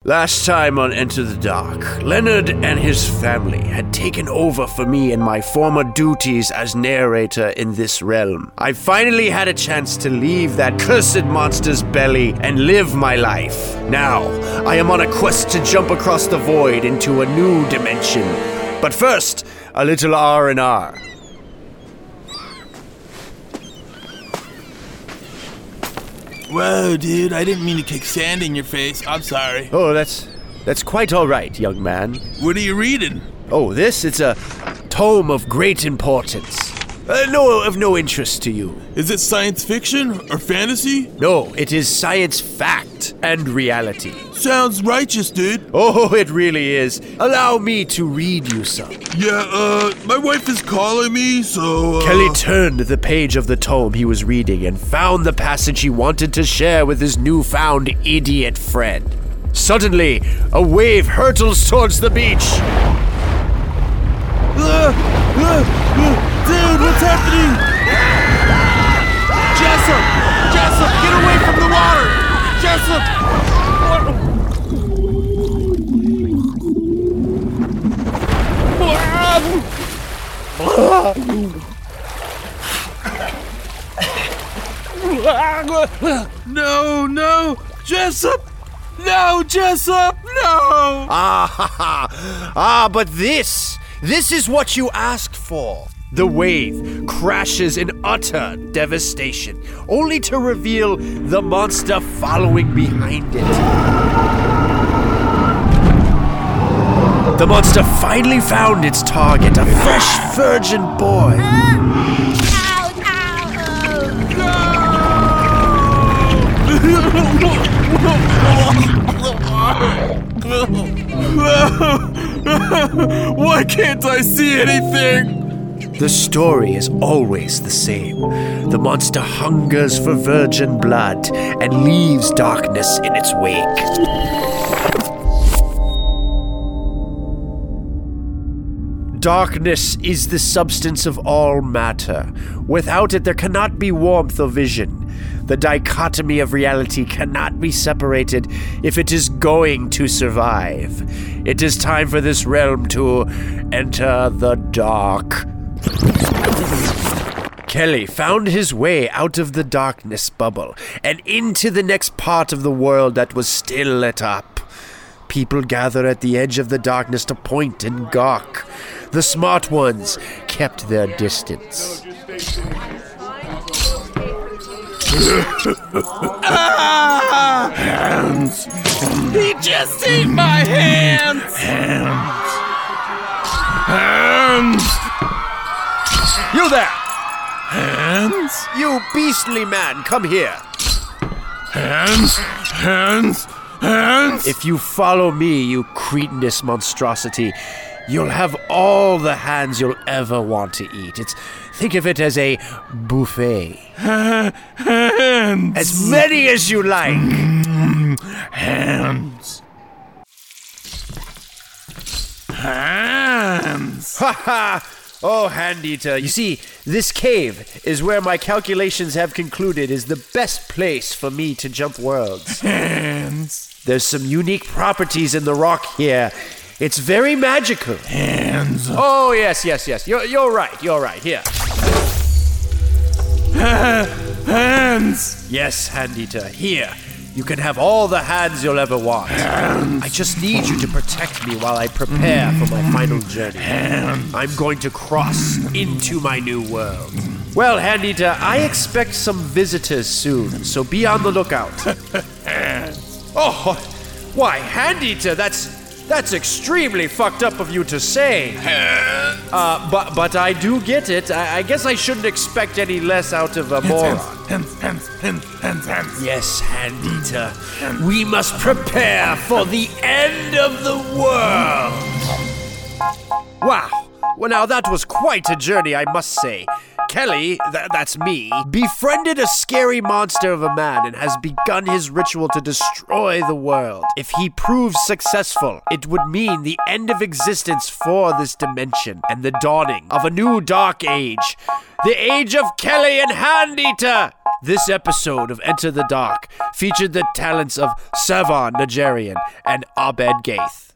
Last time on Enter the Dark, Leonard and his family had taken over for me in my former duties as narrator in this realm. I finally had a chance to leave that cursed monster's belly and live my life. Now, I am on a quest to jump across the void into a new dimension. But first, a little R&R. Whoa, dude, I didn't mean to kick sand in your face. I'm sorry. Oh, that's quite all right, young man. What are you reading? Oh, it's a tome of great importance. Of no interest to you. Is it science fiction or fantasy? No, it is science fact and reality. Sounds righteous, dude. Oh, it really is. Allow me to read you some. Yeah, my wife is calling me, so... Kelly turned the page of the tome he was reading and found the passage he wanted to share with his newfound idiot friend. Suddenly, a wave hurtles towards the beach. Dude, what's happening? Jessup, get away from the water! Jessup! No, Jessup! No, Jessup, no! But this is what you asked for. The wave crashes in utter devastation, only to reveal the monster following behind it. The monster finally found its target, a fresh virgin boy. Why can't I see anything? The story is always the same. The monster hungers for virgin blood and leaves darkness in its wake. Darkness is the substance of all matter. Without it, there cannot be warmth or vision. The dichotomy of reality cannot be separated if it is going to survive. It is time for this realm to enter the dark. Kelly found his way out of the darkness bubble and into the next part of the world that was still lit up. People gathered at the edge of the darkness to point and gawk. The smart ones kept their distance. Hands! He just ate my hands! Hands! You there! Hands? You beastly man, come here. Hands! If you follow me, you cretinous monstrosity, you'll have all the hands you'll ever want to eat. Think of it as a buffet. Hands! As many as you like. Hands! Hands! Ha ha! Oh, Hand-Eater, you see, this cave is where my calculations have concluded is the best place for me to jump worlds. Hands! There's some unique properties in the rock here. It's very magical. Hands! Oh, yes. You're right. Here. Hands! Yes, Hand-Eater, here. You can have all the hands you'll ever want. Hands. I just need you to protect me while I prepare for my final journey. Hands. I'm going to cross into my new world. Well, Hand-Eater, I expect some visitors soon, so be on the lookout. Hands. Oh, why, Hand-Eater, that's extremely fucked up of you to say. Hands. But I do get it. I guess I shouldn't expect any less out of a moron. Hands. Yes, Hand-Eater. We must prepare for the end of the world. Wow. Well, now that was quite a journey, I must say. Kelly, that's me, befriended a scary monster of a man and has begun his ritual to destroy the world. If he proves successful, it would mean the end of existence for this dimension and the dawning of a new dark age. The age of Kelly and Hand-Eater. This episode of Enter the Dark featured the talents of Savon Najarian and Abed Gaith.